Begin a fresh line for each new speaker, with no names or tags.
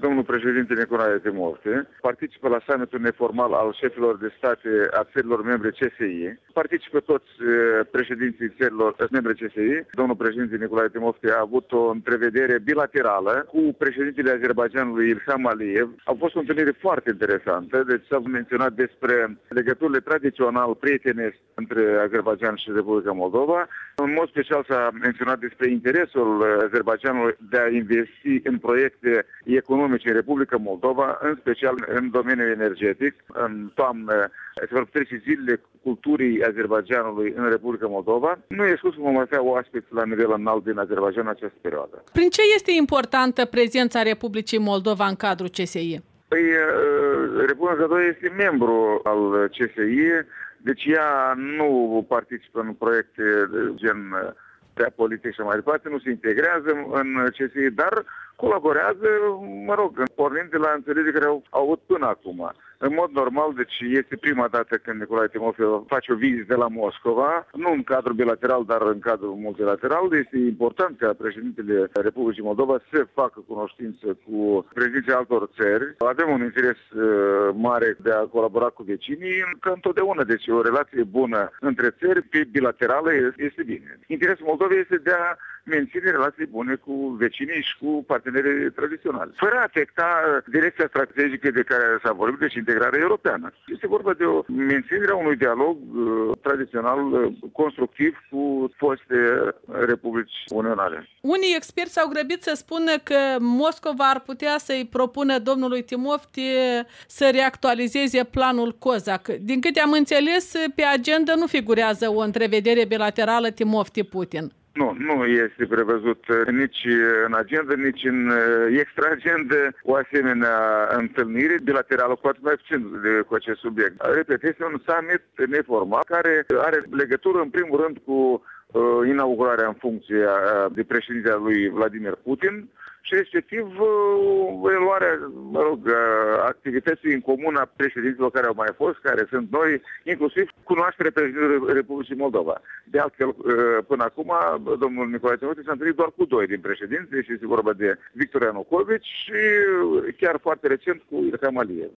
Domnul președinte Nicolae Timofte participă la summitul neformal al șefilor de state a țărilor membre CSI. Participă toți președinții țărilor membre CSI. Domnul președinte Nicolae Timofte a avut o întrevedere bilaterală cu președintele Azerbaidjanului Ilham Aliyev. A fost o întâlnire foarte interesantă, deci s-a menționat despre legăturile tradițional prietenești între Azerbaidjan și Republica Moldova. În mod special s-a menționat despre interesul Azerbaidjanului de a investi în proiecte economice în Republica Moldova, în special în domeniul energetic. În toamnă se vor trece zilele culturii Azerbaidjanului în Republica Moldova. Nu e exclus că vom avea oaspeți la nivel înalt din Azerbaidjan în această perioadă.
Prin ce este importantă prezența Republicii Moldova în cadrul CSI?
Păi, Republica Moldova este membru al CSI, deci ea nu participă în proiecte gen prea politic și mai departe, nu se integrează în CSI, dar colaborează, pornind de la înțelegeri care au avut până acum. În mod normal, deci este prima dată când Nicolae Timofte face o vizită la Moscova, nu în cadrul bilateral, dar în cadrul multilateral. Este important ca președintele Republicii Moldova să facă cunoștință cu președinții altor țări. Avem un interes mare de a colabora cu vecinii, că întotdeauna, deci o relație bună între țări, bilaterală, este bine. Interesul Moldovei este de a menține relații bune cu vecinii și cu partenerii tradiționali, fără a afecta direcția strategică de care s-a vorbit, deci integrarea europeană. Este vorba de o menținere a unui dialog tradițional constructiv cu foste republici unionale.
Unii experți s-au grăbit să spună că Moscova ar putea să-i propună domnului Timofte să reactualizeze planul COSAC. Din câte am înțeles, pe agenda nu figurează o întrevedere bilaterală Timofte-Putin.
Nu este prevăzut nici în agenda, nici în extra-agenda o asemenea întâlnire bilaterală, cu atât mai puțin cu acest subiect. Repet, este un summit neformal care are legătură în primul rând cu inaugurarea în funcție de președinte a lui Vladimir Putin și respectiv evaluarea, activității în comun a președinților care au mai fost, care sunt noi, inclusiv cunoașterea președintelui Republicii Moldova. De altfel, până acum, domnul Nicolae Timofte s-a întâlnit doar cu doi din președinți, deci este vorba de Victor Ianukovici și chiar foarte recent cu Ilham Aliyev.